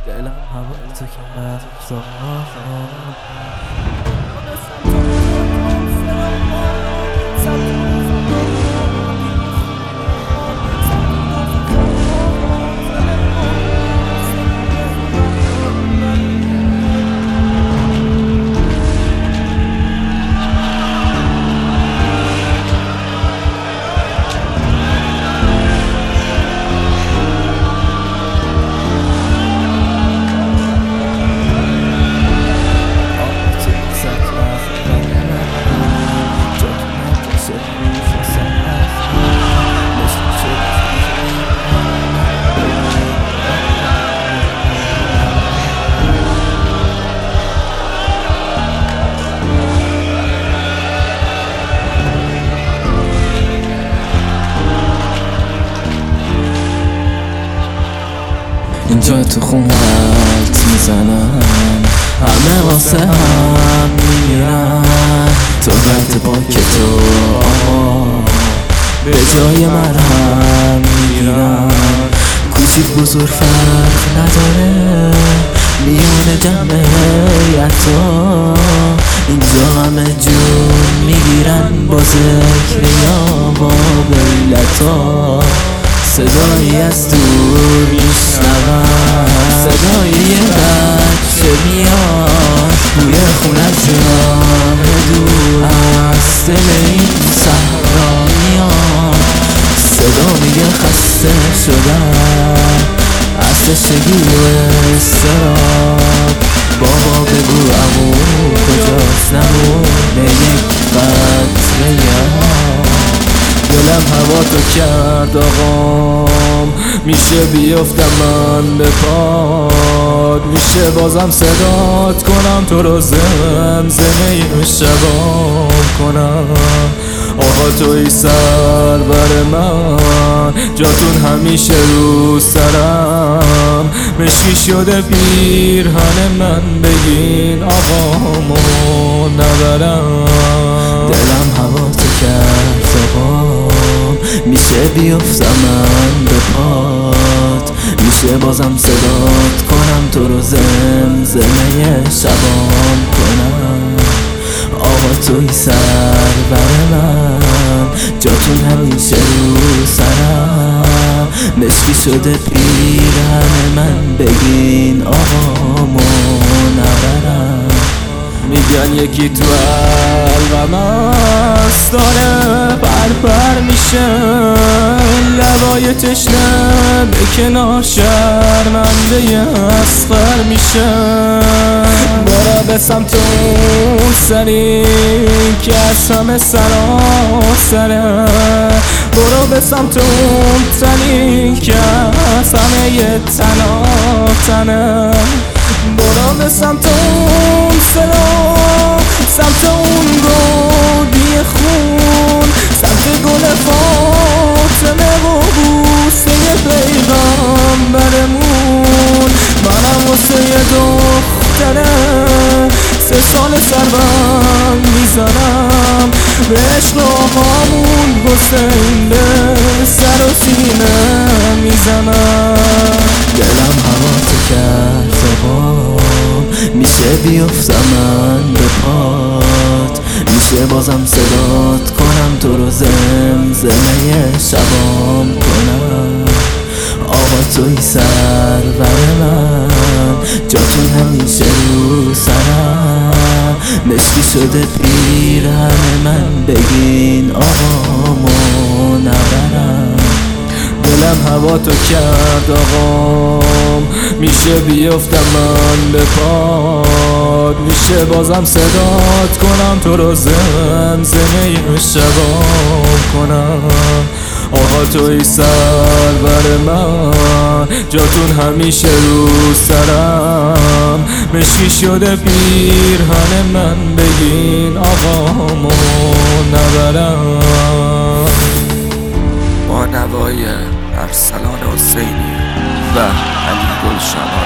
دلم هوا تو کرد اینجا تو خونت میزنن، همه واسه هم میمیرن. تو بعد با که تو به جای مرهم میگیرن. کوچیک بزرگ فرق نداره میان جمع هیئتا. اینجا همه جون میگیرن با ذکر یا با بیلتا. صدایی از دور میشنوم، صدای یه بچه میاد بوی خون از راه دور از دل این صحرا میاد. صدا میگه خسته شدم از تشنگی و اضطراب. بابا بگو عمو کجاست، نمونه یک قطره آب. دلم هوا تو کرد آقام، میشه بیفتم من به پاد. میشه بازم صدات کنم تو رو زمزمه شبام کنم. آقا توی سر بر من، جاتون همیشه رو سرم. مشکی شده پیرهن من، بگین آقامو نبرم. دلم هوا تو کرد آقام، میشه بیفتم من به پات. میشه بازم صدات کنم تو رو زمزمه شبام کنم. آقا توی سر بر من، جاتون همیشه رو سرم. مشکی شده پیرهن من، بگین آقامو نبرم. میگن یکی تو قلبم هست داره پر میشه. لبای تشنه به کنار شرمنده اصغر میشه. برو به سمت اون سری که از همه سراسره. برو به سمت اون تنی که از همه یه تنه. برو به سمت اون صدا، سمت اون گودی خون، سمت گل فاطمه و بوسه پیغمبرمون. منم واسه یه دختره 3 سال سربند میزنم به عشق آقامون حسین، به سر و سینه میزنم. دلم هوا تو کرد آقام، میشه بیفتم من به پات. میشه بازم صدات کنم تو رو زمزمه شبام کنم. آقا توی سر بر من، جاتون همیشه رو سرم. مشکی شده پیرهن من، بگین آقامو نبرم. دلم هوا تو کرد آقام، میشه بیفتم من به پاد. میشه بازم صدات کنم تو رو زمزمه شبام کنم. آقا توی سر بر من، جاتون همیشه رو سرم. مشکی شده پیرهن من، بگین آقامو نبرم. با نوای ارسلان حسینی و علی گلشن